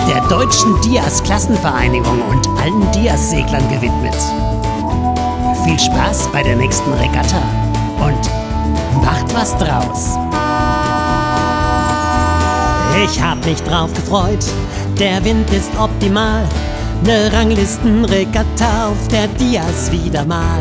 der Deutschen Dias-Klassenvereinigung und allen Dias-Seglern gewidmet. Viel Spaß bei der nächsten Regatta und macht was draus. Ich hab mich drauf gefreut, der Wind ist optimal. Ne Ranglistenregatta auf der Dias wieder mal.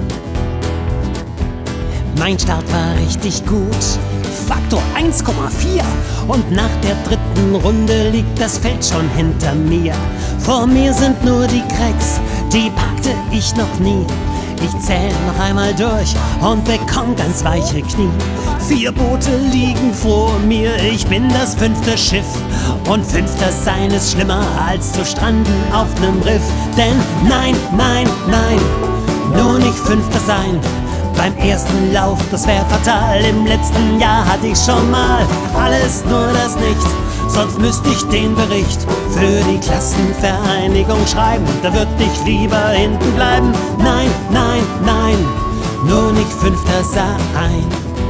Mein Start war richtig gut, Faktor 1,4. Und nach der dritten Runde liegt das Feld schon hinter mir. Vor mir sind nur die Cracks, die packte ich noch nie. Ich zähl noch einmal durch und bekomm ganz weiche Knie. 4 Boote liegen vor mir, ich bin das 5. Schiff. Und 5. sein ist schlimmer als zu stranden auf nem Riff. Denn nein, nein, nein, nur nicht 5. sein. Beim ersten Lauf, das wär fatal. Im letzten Jahr hatte ich schon mal alles, nur das nicht. Sonst müsste ich den Bericht für die Klassenvereinigung schreiben. Da würd ich lieber hinten bleiben. Nein, nein, nein, nur nicht 5. sein.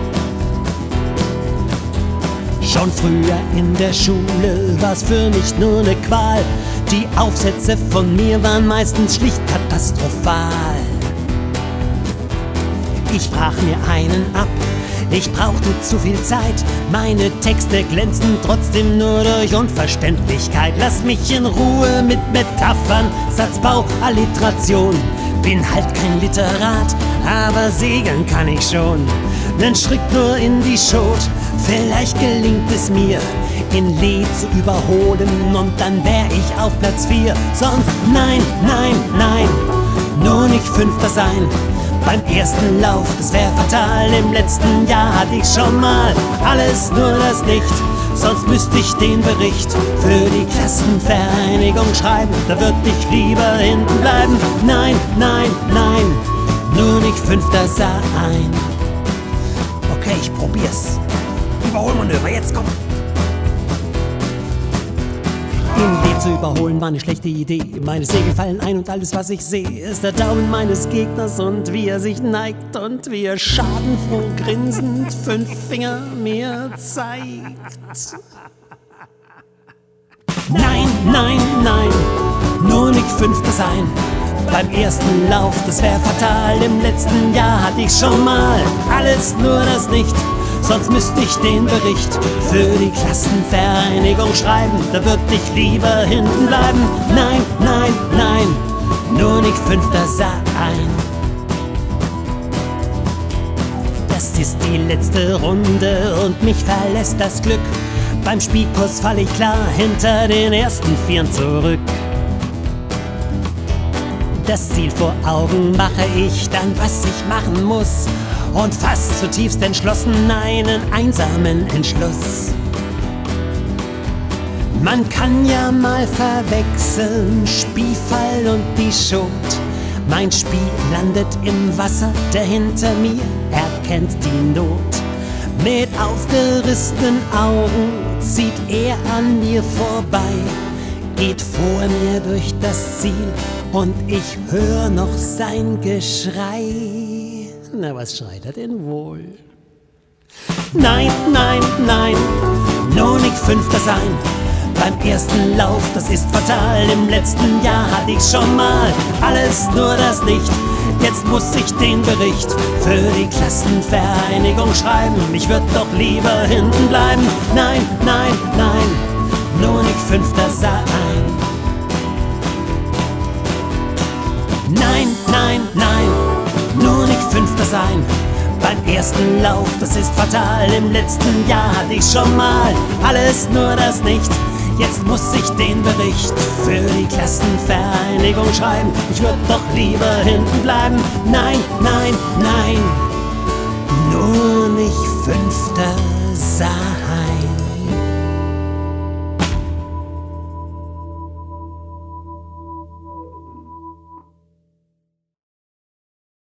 Schon früher in der Schule war's für mich nur ne Qual. Die Aufsätze von mir waren meistens schlicht katastrophal. Ich brach mir einen ab, ich brauchte zu viel Zeit. Meine Texte glänzen trotzdem nur durch Unverständlichkeit. Lass mich in Ruhe mit Metaphern, Satzbau, Alliteration. Bin halt kein Literat, aber segeln kann ich schon. Nen Schritt nur in die Schot, vielleicht gelingt es mir, in Lee zu überholen und dann wär ich auf Platz 4. Sonst nein, nein, nein, nur nicht 5. sein. Beim ersten Lauf, das wär fatal. Im letzten Jahr hatte ich schon mal alles, nur das nicht. Sonst müsste ich den Bericht für die Klassenvereinigung schreiben. Da würd ich lieber hinten bleiben. Nein, nein, nein, nur nicht 5. sein. Okay, ich probier's. Überholmanöver, jetzt komm! In Lee zu überholen war eine schlechte Idee. Meine Segel fallen ein und alles, was ich sehe, ist der Daumen meines Gegners und wie er sich neigt und wie er schadenfroh grinsend 5 Finger mir zeigt. Nein, nein, nein, nur nicht 5. sein. Beim ersten Lauf, das wär fatal. Im letzten Jahr hatte ich schon mal alles, nur das nicht. Sonst müsste ich den Bericht für die Klassenvereinigung schreiben. Da würd ich lieber hinten bleiben. Nein, nein, nein, nur nicht 5. sein. Das ist die letzte Runde und mich verlässt das Glück. Beim Spielkurs fall ich klar hinter den ersten 4 zurück. Das Ziel vor Augen mache ich dann, was ich machen muss. Und fast zutiefst entschlossen einen einsamen Entschluss. Man kann ja mal verwechseln Spielfall und die Schot. Mein Spiel landet im Wasser, der hinter mir erkennt die Not. Mit aufgerissenen Augen zieht er an mir vorbei, geht vor mir durch das Ziel und ich hör noch sein Geschrei. Na, was schreit er denn wohl? Nein, nein, nein, nur nicht 5. sein. Beim ersten Lauf, das ist fatal. Im letzten Jahr hatte ich schon mal alles, nur das nicht. Jetzt muss ich den Bericht für die Klassenvereinigung schreiben. Ich würd doch lieber hinten bleiben. Nein, nein, nein, nur nicht 5. sein. Nein, nein, nein, nur nicht 5. sein. Beim ersten Lauf, das ist fatal. Im letzten Jahr hatte ich schon mal alles, nur das nicht. Jetzt muss ich den Bericht für die Klassenvereinigung schreiben. Ich würd doch lieber hinten bleiben. Nein, nein, nein, nur nicht 5. sein.